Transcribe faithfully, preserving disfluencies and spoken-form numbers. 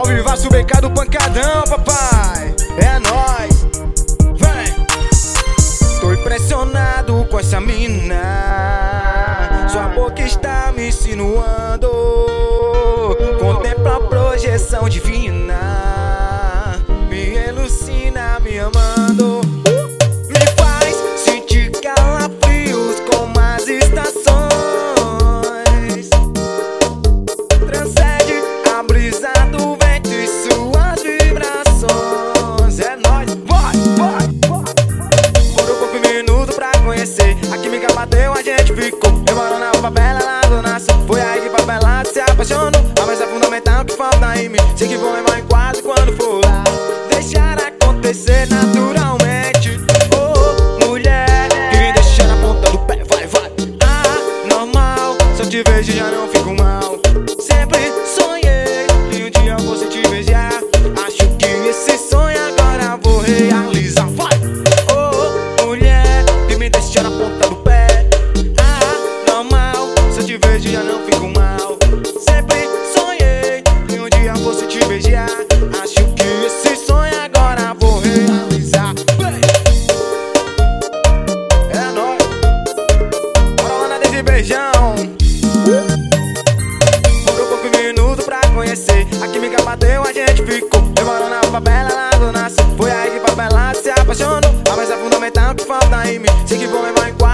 vivaço, becado, pancadão, papai. É nóis, vem. Tô impressionado com essa mina, sua boca está me insinuando. Contempla a projeção divina, me elucina, me amando. Me faz sentir calafrios como as estações. Transcende a brisa do vento e suas vibrações. É nóis, vai, vai, vai. Por um pouco minuto pra conhecer, a química bateu, a gente ficou. Eu moro na favela lá do Nação, foi aí que favelado se apaixonou. A mais é fundamental que falta em mim, sei que vou levar em quadro quando for lá. Deixar acontecer naturalmente. Oh, mulher, que me deixa na ponta do pé, vai, vai. Ah, normal, se eu te vejo já não fico mal. Sempre sonhei que um dia eu fosse te beijar. Acho que esse sonho agora vou realizar, vai. Oh, mulher, que me deixa na ponta do pé. Ah, normal, se eu te vejo já não fico mal. Sempre sonhei que um dia eu fosse te beijar. Acho que esse sonho agora vou realizar. É nóis, bora lá na desse beijão. Por um pouco minuto pra conhecer, a química bateu, a gente ficou. Eu moro na favela lá do Nação, foi aí que favelado se apaixonou. A mais é fundamental que falta em mim, sei que vou levar em quadro